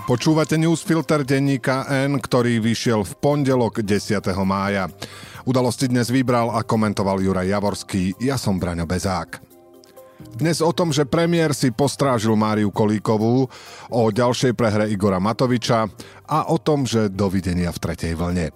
Počúvate newsfilter denníka N, ktorý vyšiel v pondelok 10. mája. Udalosti dnes vybral a komentoval Juraj Javorský, ja som Braňo Bezák. Dnes o tom, že premiér si postrážil Máriu Kolíkovú, o ďalšej prehre Igora Matoviča a o tom, že dovidenia v tretej vlne.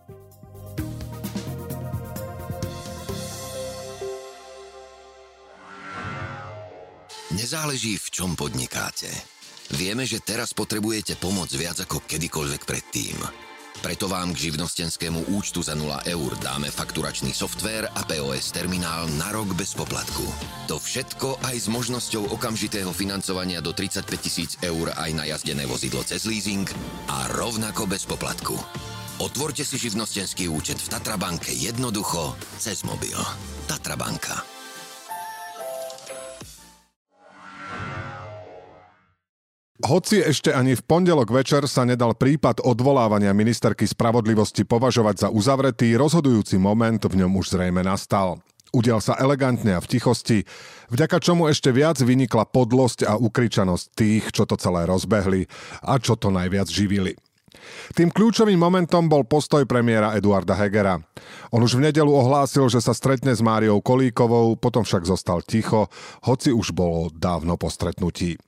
Nezáleží, v čom podnikáte. Vieme, že teraz potrebujete pomoc viac ako kedykoľvek predtým. Preto vám k živnostenskému účtu za 0 eur dáme fakturačný softvér a POS terminál na rok bez poplatku. To všetko aj s možnosťou okamžitého financovania do 35 000 eur aj na jazdené vozidlo cez leasing a rovnako bez poplatku. Otvorte si živnostenský účet v Tatra banke jednoducho cez mobil. Tatra banka. Hoci ešte ani v pondelok večer sa nedal prípad odvolávania ministerky spravodlivosti považovať za uzavretý, rozhodujúci moment v ňom už zrejme nastal. Udial sa elegantne a v tichosti, vďaka čomu ešte viac vynikla podlosť a ukričanosť tých, čo to celé rozbehli a čo to najviac živili. Tým kľúčovým momentom bol postoj premiéra Eduarda Hegera. On už v nedeľu ohlásil, že sa stretne s Máriou Kolíkovou, potom však zostal ticho, hoci už bolo dávno po stretnutí.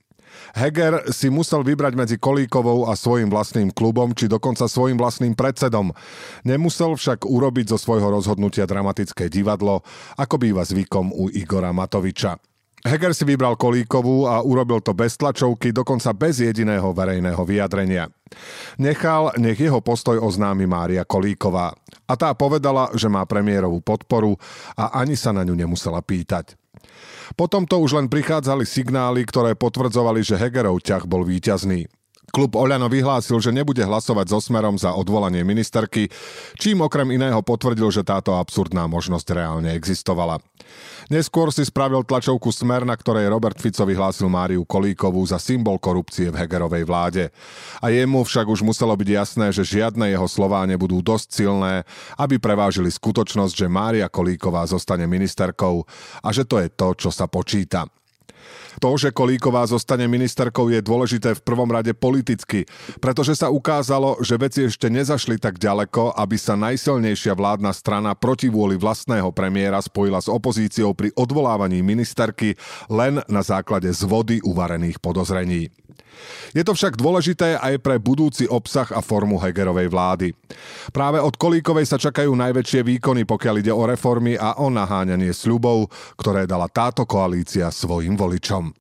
Heger si musel vybrať medzi Kolíkovou a svojím vlastným klubom, či dokonca svojím vlastným predsedom. Nemusel však urobiť zo svojho rozhodnutia dramatické divadlo, ako býva zvykom u Igora Matoviča. Heger si vybral Kolíkovú a urobil to bez tlačovky, dokonca bez jediného verejného vyjadrenia. Nechal, nech jeho postoj oznámi Mária Kolíková. A tá povedala, že má premiérovú podporu a ani sa na ňu nemusela pýtať. Potom to už len prichádzali signály, ktoré potvrdzovali, že Hegerov ťah bol víťazný. Klub Oľano vyhlásil, že nebude hlasovať so Smerom za odvolanie ministerky, čím okrem iného potvrdil, že táto absurdná možnosť reálne existovala. Neskôr si spravil tlačovku Smer, na ktorej Robert Fico vyhlásil Máriu Kolíkovú za symbol korupcie v Hegerovej vláde. A jemu však už muselo byť jasné, že žiadne jeho slová nebudú dosť silné, aby prevážili skutočnosť, že Mária Kolíková zostane ministerkou a že to je to, čo sa počíta. To, že Kolíková zostane ministerkou, je dôležité v prvom rade politicky, pretože sa ukázalo, že veci ešte nezašli tak ďaleko, aby sa najsilnejšia vládna strana proti vôli vlastného premiéra spojila s opozíciou pri odvolávaní ministerky len na základe z vody uvarených podozrení. Je to však dôležité aj pre budúci obsah a formu Hegerovej vlády. Práve od Kolíkovej sa čakajú najväčšie výkony, pokiaľ ide o reformy a o naháňanie sľubov, ktoré dala táto koalícia svojim voličom.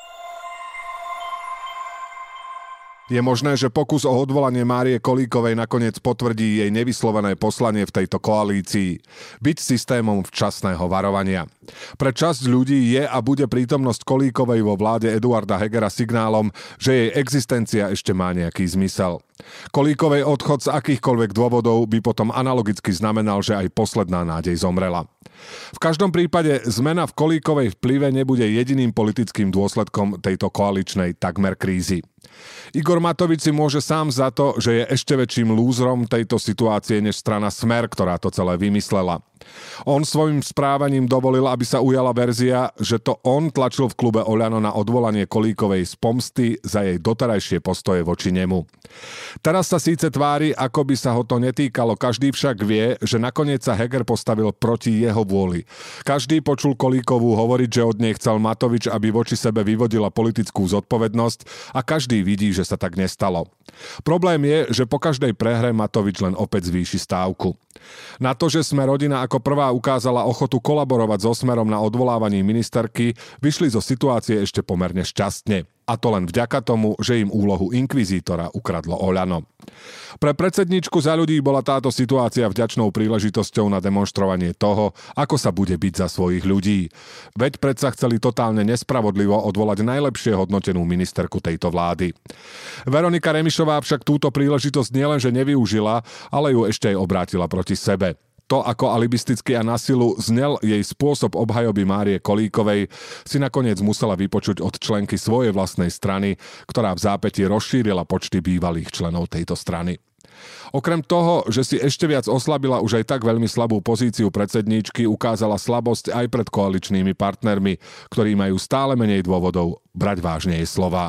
Je možné, že pokus o odvolanie Márie Kolíkovej nakoniec potvrdí jej nevyslovené poslanie v tejto koalícii. Byť systémom včasného varovania. Pre časť ľudí je a bude prítomnosť Kolíkovej vo vláde Eduarda Hegera signálom, že jej existencia ešte má nejaký zmysel. Kolíkovej odchod z akýchkoľvek dôvodov by potom analogicky znamenal, že aj posledná nádej zomrela. V každom prípade zmena v Kolíkovej vplyve nebude jediným politickým dôsledkom tejto koaličnej takmer krízy. Igor Matovič si môže sám za to, že je ešte väčším lúzrom tejto situácie než strana Smer, ktorá to celé vymyslela. On svojím správaním dovolil, aby sa ujala verzia, že to on tlačil v klube Oľano na odvolanie Kolíkovej z pomsty za jej doterajšie postoje voči nemu. Teraz sa síce tvári, ako by sa ho to netýkalo, každý však vie, že nakoniec sa Heger postavil proti jeho vôli. Každý počul Kolíkovú hovoriť, že od nej chcel Matovič, aby voči sebe vyvodila politickú zodpovednosť a každý vidí, že sa tak nestalo. Problém je, že po každej prehre Matovič len opäť zvýši stávku. Na to, že Sme rodina ako prvá ukázala ochotu kolaborovať so Smerom na odvolávaní ministerky, vyšli zo situácie ešte pomerne šťastne. A to len vďaka tomu, že im úlohu inkvizítora ukradlo Oľano. Pre predsedničku Za ľudí bola táto situácia vďačnou príležitosťou na demonštrovanie toho, ako sa bude biť za svojich ľudí. Veď predsa chceli totálne nespravodlivo odvolať najlepšie hodnotenú ministerku tejto vlády. Veronika Remišová však túto príležitosť nielenže nevyužila, ale ju ešte aj obrátila proti sebe. To, ako alibisticky a na silu znel jej spôsob obhajoby Márie Kolíkovej, si nakoniec musela vypočuť od členky svojej vlastnej strany, ktorá v zápätí rozšírila počty bývalých členov tejto strany. Okrem toho, že si ešte viac oslabila už aj tak veľmi slabú pozíciu predsedníčky, ukázala slabosť aj pred koaličnými partnermi, ktorí majú stále menej dôvodov brať vážne jej slová.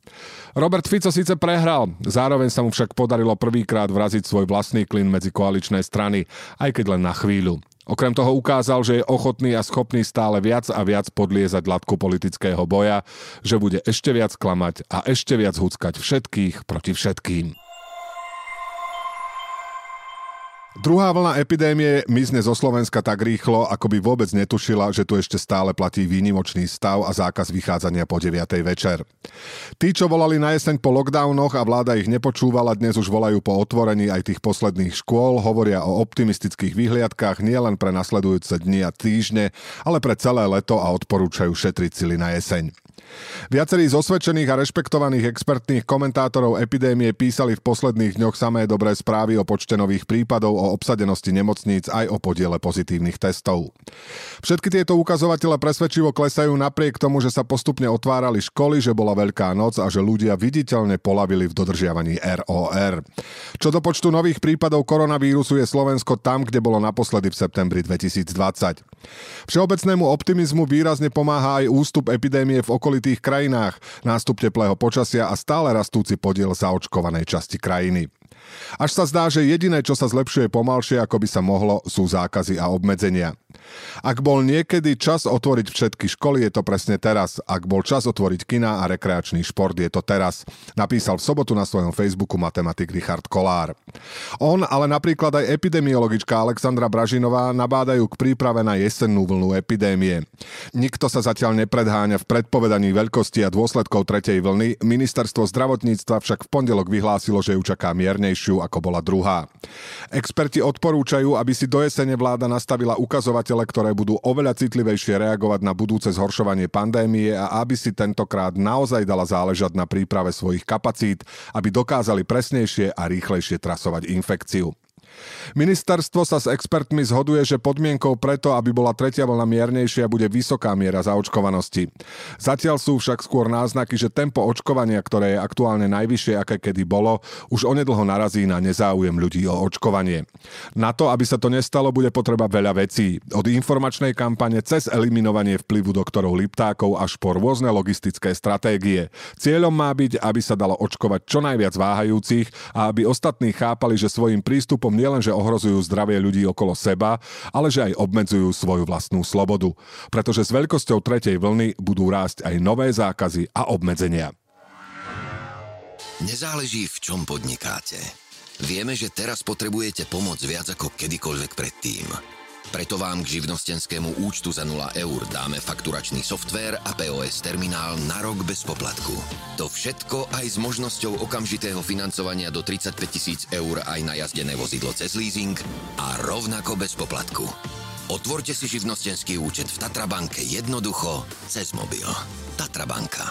Robert Fico síce prehral, zároveň sa mu však podarilo prvýkrát vraziť svoj vlastný klin medzi koaličné strany, aj keď len na chvíľu. Okrem toho ukázal, že je ochotný a schopný stále viac a viac podliezať latku politického boja, že bude ešte viac klamať a ešte viac huckať všetkých proti všetkým. Druhá vlna epidémie mizne zo Slovenska tak rýchlo, ako by vôbec netušila, že tu ešte stále platí výnimočný stav a zákaz vychádzania po 9. večer. Tí, čo volali na jeseň po lockdownoch a vláda ich nepočúvala, dnes už volajú po otvorení aj tých posledných škôl, hovoria o optimistických výhliadkách nielen pre nasledujúce dni a týždne, ale pre celé leto a odporúčajú šetriť sily na jeseň. Viacerí z osvedčených a rešpektovaných expertných komentátorov epidémie písali v posledných dňoch samé dobré správy o počte nových prípadov, o obsadenosti nemocníc aj o podiele pozitívnych testov. Všetky tieto ukazovatele presvedčivo klesajú napriek tomu, že sa postupne otvárali školy, že bola Veľká noc a že ľudia viditeľne polavili v dodržiavaní ROR. Čo do počtu nových prípadov koronavírusu je Slovensko tam, kde bolo naposledy v septembri 2020. Všeobecnému optimizmu výrazne pomáha aj ústup epidémie v okolitých krajinách, nástup teplého počasia a stále rastúci podiel zaočkovanej časti krajiny. Až sa zdá, že jediné, čo sa zlepšuje pomalšie, ako by sa mohlo, sú zákazy a obmedzenia. Ak bol niekedy čas otvoriť všetky školy, je to presne teraz. Ak bol čas otvoriť kiná a rekreačný šport, je to teraz. Napísal v sobotu na svojom Facebooku matematik Richard Kolár. On, ale napríklad aj epidemiologička Alexandra Bražinová nabádajú k príprave na jesennú vlnu epidémie. Nikto sa zatiaľ nepredháňa v predpovedaní veľkosti a dôsledkov tretej vlny. Ministerstvo zdravotníctva však v pondelok vyhlásilo, že ju čaká miernejšiu, ako bola druhá. Experti odporúčajú, aby si do jesene vláda nastavila ukazovatele, ktoré budú oveľa citlivejšie reagovať na budúce zhoršovanie pandémie a aby si tentokrát naozaj dala záležať na príprave svojich kapacít, aby dokázali presnejšie a rýchlejšie trasovať infekciu. Ministerstvo sa s expertmi zhoduje, že podmienkou preto, aby bola tretia vlna miernejšia, bude vysoká miera zaočkovanosti. Zatiaľ sú však skôr náznaky, že tempo očkovania, ktoré je aktuálne najvyššie, aké kedy bolo, už onedlho narazí na nezáujem ľudí o očkovanie. Na to, aby sa to nestalo, bude potreba veľa vecí. Od informačnej kampane cez eliminovanie vplyvu doktorov Liptákov až po rôzne logistické stratégie. Cieľom má byť, aby sa dalo očkovať čo najviac váhajúcich a aby ostatní chápali, že svojím prístupom nielenže ohrozujú zdravie ľudí okolo seba, ale že aj obmedzujú svoju vlastnú slobodu. Pretože s veľkosťou tretej vlny budú rásť aj nové zákazy a obmedzenia. Nezáleží, v čom podnikáte. Vieme, že teraz potrebujete pomoc viac ako kedykoľvek predtým. Preto vám k živnostenskému účtu za 0 eur dáme fakturačný softvér a POS terminál na rok bez poplatku. To všetko aj s možnosťou okamžitého financovania do 35 000 eur aj na jazdené vozidlo cez leasing a rovnako bez poplatku. Otvorte si živnostenský účet v Tatrabanke jednoducho cez mobil. Tatrabanka.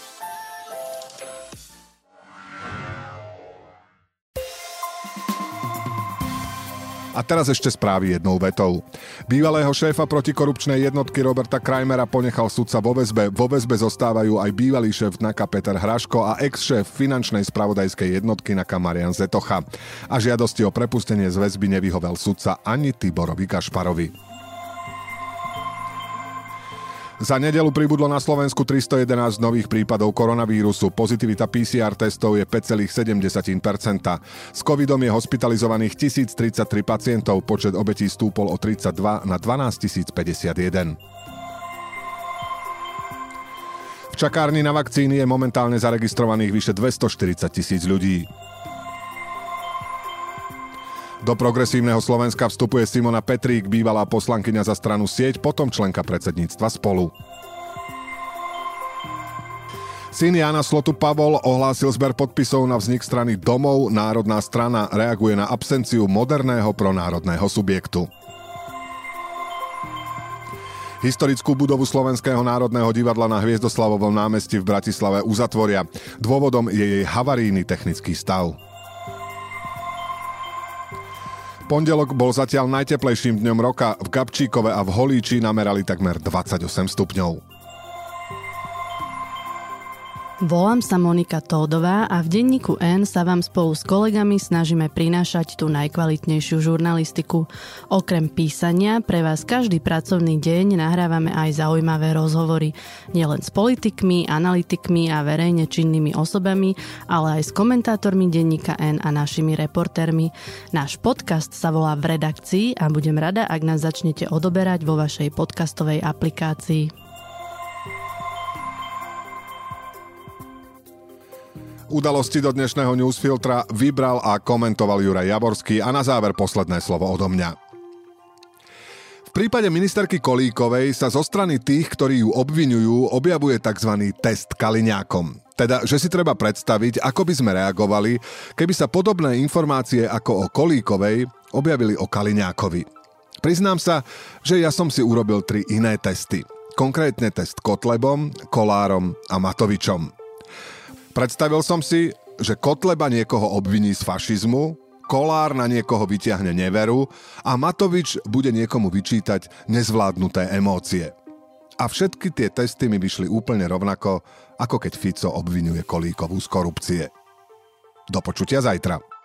A teraz ešte správy jednou vetou. Bývalého šéfa protikorupčnej jednotky Roberta Krajmera ponechal sudca vo väzbe. Vo väzbe zostávajú aj bývalý šéf NAKA Peter Hraško a ex-šéf finančnej spravodajskej jednotky NAKA Marian Zetocha. A žiadosti o prepustenie z väzby nevyhovel sudca ani Tiborovi Gašparovi. Za nedeľu pribudlo na Slovensku 311 nových prípadov koronavírusu. Pozitivita PCR testov je 5,7%. S covidom je hospitalizovaných 1033 pacientov. Počet obetí stúpol o 32 na 12 051. V čakárni na vakcíny je momentálne zaregistrovaných vyše 240 000 ľudí. Do Progresívneho Slovenska vstupuje Simona Petrík, bývalá poslankyňa za stranu Sieť, potom členka predsedníctva Spolu. Syn Jána Slotu Pavol ohlásil zber podpisov na vznik strany Domov. Národná strana reaguje na absenciu moderného pronárodného subjektu. Historickú budovu Slovenského národného divadla na Hviezdoslavovom námestí v Bratislave uzatvoria. Dôvodom je jej havarijný technický stav. Pondelok bol zatiaľ najteplejším dňom roka. V Gabčíkove a v Holíči namerali takmer 28 stupňov. Volám sa Monika Tódová a v denníku N sa vám spolu s kolegami snažíme prinášať tú najkvalitnejšiu žurnalistiku. Okrem písania pre vás každý pracovný deň nahrávame aj zaujímavé rozhovory. Nielen s politikmi, analytikmi a verejne činnými osobami, ale aj s komentátormi denníka N a našimi reportérmi. Náš podcast sa volá V redakcii a budem rada, ak nás začnete odoberať vo vašej podcastovej aplikácii. Udalosti do dnešného newsfiltra vybral a komentoval Juraj Javorský a na záver posledné slovo odo mňa. V prípade ministerky Kolíkovej sa zo strany tých, ktorí ju obviňujú, objavuje tzv. Test Kaliňákom. Teda, že si treba predstaviť, ako by sme reagovali, keby sa podobné informácie ako o Kolíkovej objavili o Kaliňákovi. Priznám sa, že ja som si urobil 3 iné testy. Konkrétne test Kotlebom, Kollárom a Matovičom. Predstavil som si, že Kotleba niekoho obviní z fašizmu, Kollár na niekoho vyťahne neveru a Matovič bude niekomu vyčítať nezvládnuté emócie. A všetky tie testy mi vyšli úplne rovnako, ako keď Fico obviňuje Kolíkovú z korupcie. Do počutia zajtra.